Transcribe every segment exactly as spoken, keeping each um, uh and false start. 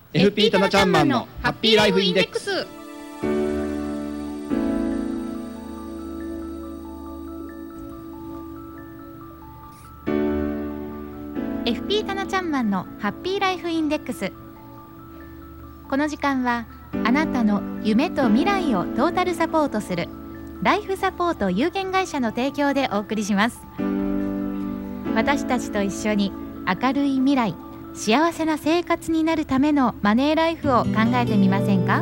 エフピー タナちゃんマンのハッピーライフインデックス。 エフピー タナちゃんマンのハッピーライフインデックス。この時間はあなたの夢と未来をトータルサポートするライフサポート有限会社の提供でお送りします。私たちと一緒に明るい未来、幸せな生活になるためのマネーライフを考えてみませんか？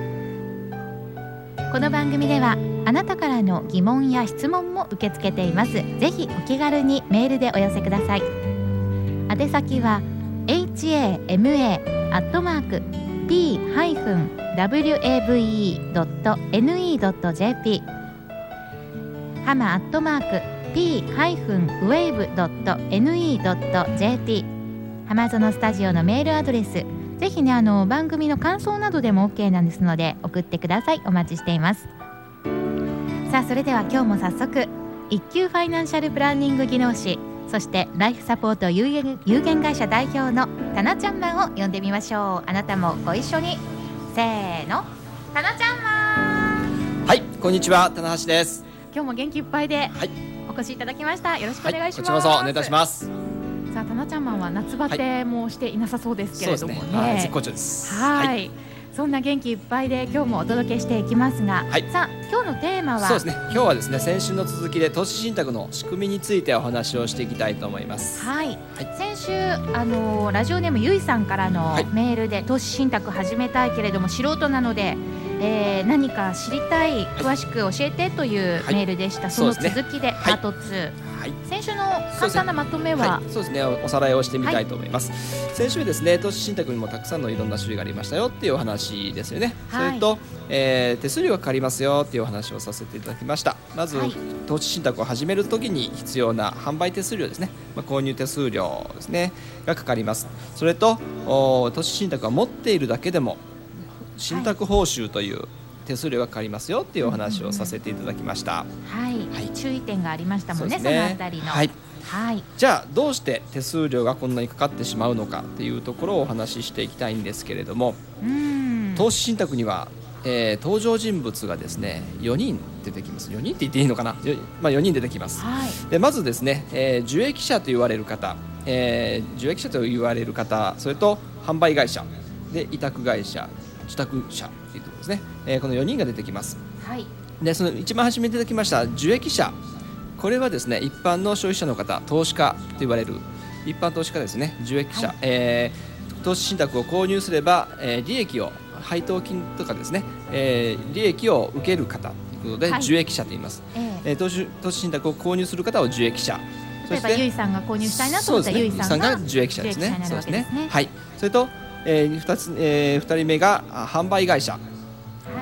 この番組ではあなたからの疑問や質問も受け付けています。ぜひお気軽にメールでお寄せください。宛先は エイチエーエムエー アットマーク ピー ダブリューエーブイイー ドット エヌイー ドット ジェーピー ハマアットマーク ピー ウェーブ ドット エヌイー ドット ジェーピー ハマゾノスタジオのメールアドレス、ぜひねあの番組の感想などでも OK なんですので送ってください。お待ちしています。さあそれでは今日も早速一級ファイナンシャルプランニング技能士、そしてライフサポート有限、有限会社代表のタナちゃんマンを呼んでみましょう。あなたもご一緒に。せーの、タナちゃんマン。 はい、こんにちは、棚橋です。 今日も元気いっぱいではいお越しいただきました。よろしくお願いします。 はい、こちらこそお願いいたします。 さあタナちゃんマンは夏バテもしていなさそうですけれどもね。 そうですね、はい、絶好調です。 はい、 はい、 そんな元気いっぱいで今日もお届けしていきますが、はい、さあ今日のテーマはそうですね、今日はですね先週の続きで投資信託の仕組みについてお話をしていきたいと思います。 はい、はい、先週あのラジオネームゆいさんからのメールで、はい、投資信託始めたいけれども素人なので、えー、何か知りたい、詳しく教えてというメールでした。はい、その続きでパートツー、はい、先週の簡単なまとめはそうですね、はい、そうですね、おさらいをしてみたいと思います。はい、先週ですね投資信託にもたくさんのいろんな種類がありましたよっていうお話ですよね。はい、それと、えー、手数料がかかりますよっていうお話をさせていただきました。まず、はい、投資信託を始めるときに必要な販売手数料ですね、まあ、購入手数料ですねがかかります。それと投資信託は持っているだけでも信託報酬という手数料がかかりますよっていうお話をさせていただきました。 はい、はい、注意点がありましたもんね、 そ, ねそのあたりの、 はいはい、じゃあどうして手数料がこんなにかかってしまうのかっていうところをお話ししていきたいんですけれども、うーん投資信託には、えー、登場人物がですねよにん出てきます。よにんって言っていいのかな、まあ、よにん出てきます。はい、でまずですね、えー、受益者と言われる方、えー、受益者と言われる方、それと販売会社で委託会社、受託者というところですね、えー、このよにんが出てきます。はい、でその一番初めに出てきました受益者、これはですね一般の消費者の方、投資家と言われる一般投資家ですね。受益者、はい、えー、投資信託を購入すれば、えー、利益を配当金とかですね、えー、利益を受ける方ということで、はい、受益者と言います。えー、投資、投資信託を購入する方を受益者、 例えばゆいさんが購入したいなと思ったらゆいさんが受益者ですね。そうですね。はい。それと、えー、ふたつ、えー、ふたりめが販売会社、はい、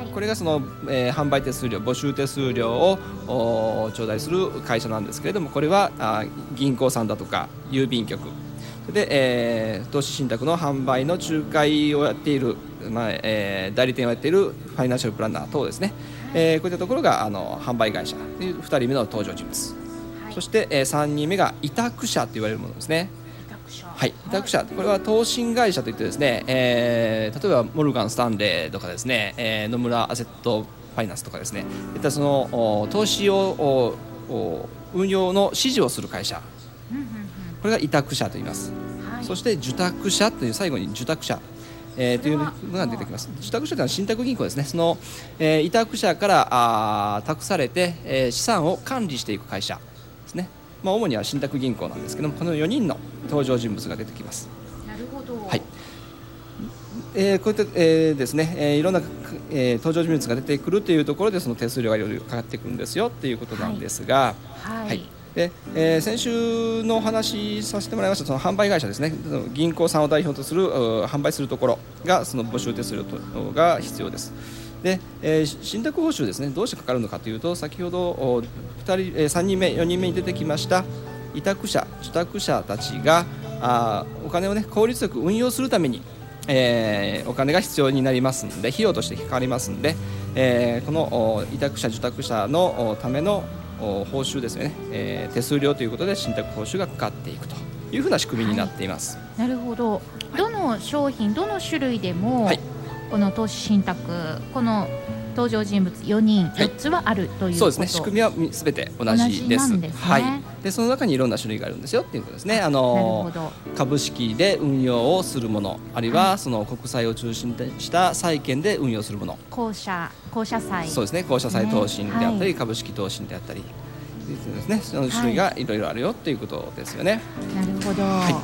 これがその、えー、販売手数料、募集手数料を頂戴する会社なんですけれども、これはあ銀行さんだとか郵便局で、えー、投資信託の販売の仲介をやっている、まあえー、代理店をやっているファイナンシャルプランナー等ですね、えー、こういったところがあの販売会社というふたりめの登場人物、はい、そして、えー、さんにんめが委託者と言われるものですね。はい、委託者、これは投信会社といってですね、えー、例えばモルガン・スタンレーとかですね、えー、野村アセットファイナンスとかですね、いったその投資を運用の指示をする会社、これが委託者と言います。はい、そして受託者という、最後に受託者、えー、というのが出てきます。受託者というのは信託銀行ですね。その、えー、委託者からあ託されて、えー、資産を管理していく会社ですね。まあ、主には信託銀行なんですけども、このよにんの登場人物が出てきます。 なるほど。 はい、えー、こういった、えー、ですね、えー、いろんな、えー、登場人物が出てくるというところで、その手数料がいろいろかかってくるんですよっていうことなんですが、はいはいはい、でえー、先週のお話しさせてもらいましたその販売会社ですね、銀行さんを代表とする販売するところがその募集手数料が必要です。で、えー、信託報酬ですね、どうしてかかるのかというと、先ほどふたり、えー、さんにんめよにんめに出てきました委託者、受託者たちがあお金を、ね、効率よく運用するために、えー、お金が必要になりますので、費用としてかかりますので、えー、この委託者受託者のための報酬ですよね、えー、手数料ということで信託報酬がかかっていくというふうな仕組みになっています。 はい、なるほど。どの商品、どの種類でも、はい、この投資信託、この登場人物よにん、よっつはあるということ、 そうですね。仕組みはすべて同じです。 同じなんですね。 はい。でその中にいろんな種類があるんですよっていうことですね。あの株式で運用をするもの、あるいはその国債を中心とした債券で運用するもの、 公社公社債、 そうですね。公社債投資であったり、はい、株式投資であったりですね。その種類がいろいろあるよっていうことですよね。 はい、なるほど。はい。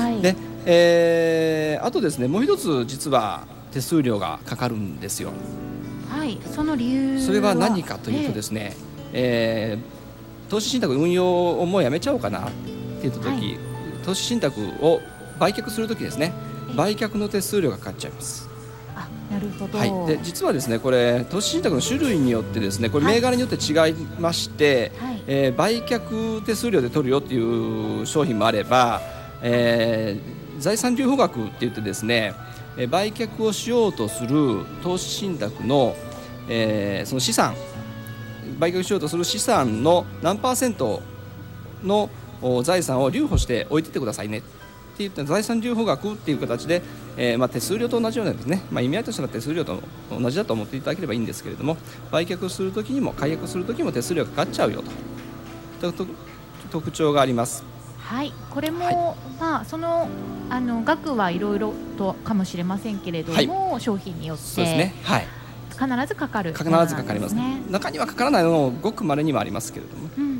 はい、 で、えー、あとですね、もう一つ実は手数料がかかるんですよ。 はい、その理由はそれは何かというとですね、えーえー、投資信託運用をもうやめちゃおうかなって言った時、はい、投資信託を売却する時ですね、売却の手数料がかかっちゃいます。 あ、なるほど。 はい、で実はですね、これ投資信託の種類によってですね、これ銘柄によって違いまして、はい、えー、売却手数料で取るよっていう商品もあれば、えー、財産留保額って言ってですね、売却をしようとする投資信託の、えー、その資産、売却しようとする資産の何パーセントの財産を留保して置いててくださいねって言って財産留保額っていう形で、えーまあ、手数料と同じようなですね、まあ、意味合いとしては手数料と同じだと思っていただければいいんですけれども、売却するときにも解約するときも手数料がかかっちゃうよとと特徴があります。 はい、これも、はい、まあ、その、あの額はいろいろとかもしれませんけれども、はい、商品によってそうですね、はい、必ずかかる、 必ずかかりますね。中にはかからないのもごく稀にはありますけれども、うんうんうん、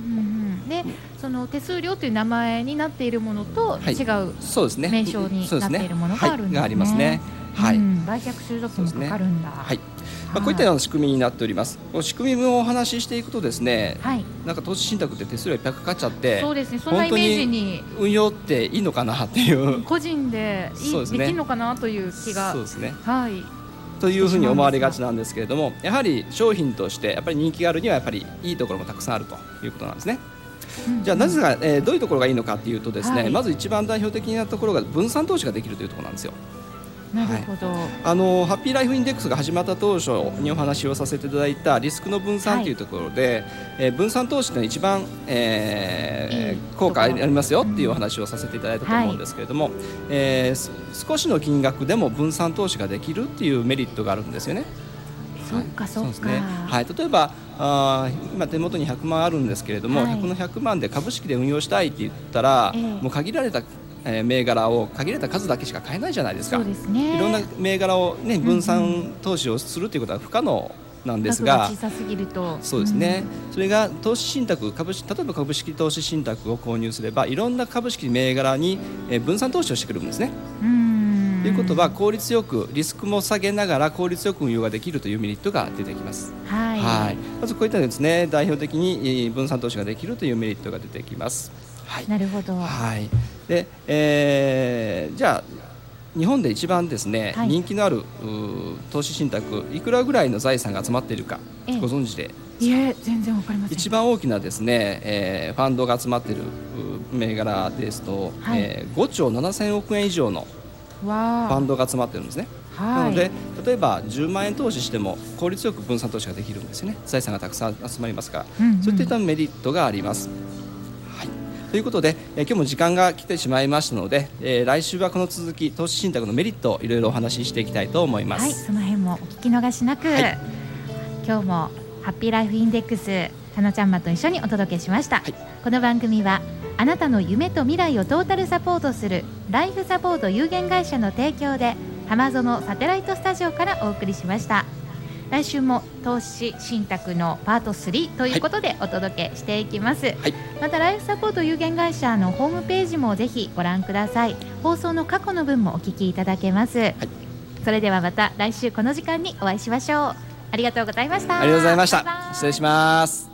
でその手数料という名前になっているものと違う、 そうですね、 名称になっているものがあるんですね。 はい、がありますね。はい、うん、 売却するときもかかるんだ。 はい、まあ、こういったような仕組みになっております。この仕組みをお話ししていくとですね、はい、なんか投資信託って手数料いっぱいかかっちゃって、 そうですね、そんなイメージに運用っていいのかなっていう個人でいい、ね、できるのかなという気が、 そうですね、 はい、 というふうに思われがちなんですけれども、やはり商品としてやっぱり人気があるにはやっぱりいいところもたくさんあるということなんですね。うん、じゃあなぜか、えー、どういうところがいいのかというとですね、はい、まず一番代表的なところが分散投資ができるというところなんですよ。 なるほど。はい、 あのハッピーライフインデックスが始まった当初にお話をさせていただいたリスクの分散というところで、はい、えー、分散投資の一番、えー、効果ありますよっていうお話をさせていただいたと思うんですけれども、はい、えー、少しの金額でも分散投資ができるっていうメリットがあるんですよね。 そうかそうか、はい、そうですね。 はい、例えばあ今手元にひゃくまんあるんですけれども、はい、このひゃくまんで株式で運用したいって言ったら、えー、もう限られた銘柄を限られた数だけしか買えないじゃないですか。 そうですね、 いろんな銘柄を、ね、分散投資をするということは不可能なんですが、 額が小さすぎると、 そうですね、うん、それが投資信託、株式、例えば株式投資信託を購入すればいろんな株式銘柄に分散投資をしてくるんですね。うん、ということは効率よくリスクも下げながら効率よく運用ができるというメリットが出てきます。はい、はい、まずこういったですね、代表的に分散投資ができるというメリットが出てきます。はい、 なるほど。 はい、で、えー、じゃあ日本で一番ですね、はい、人気のある投資信託いくらぐらいの財産が集まっているかご存知で、 いえ全然わかりません。 一番大きなですね、えー、ファンドが集まっている銘柄ですと、はい、えー、ごちょうななせんおくえん以上のファンドが集まっているんですね。はい、なので例えばじゅうまんえん投資しても効率よく分散投資ができるんですよね。財産がたくさん集まりますから、うんうん、そういったメリットがあります。ということで、えー、今日も時間が来てしまいましたので、えー、来週はこの続き投資信託のメリットをいろいろお話ししていきたいと思います。 はい、その辺もお聞き逃しなく、はい、今日もハッピーライフインデックスかなちゃんまと一緒にお届けしました。はい、この番組はあなたの夢と未来をトータルサポートするライフサポート有限会社の提供で浜園サテライトスタジオからお送りしました。来週も投資信託のパートスリーということでお届けしていきます。はい、またライフサポート有限会社のホームページもぜひご覧ください。放送の過去の分もお聞きいただけます。はい、それではまた来週この時間にお会いしましょう。ありがとうございました。 ありがとうございました。失礼します。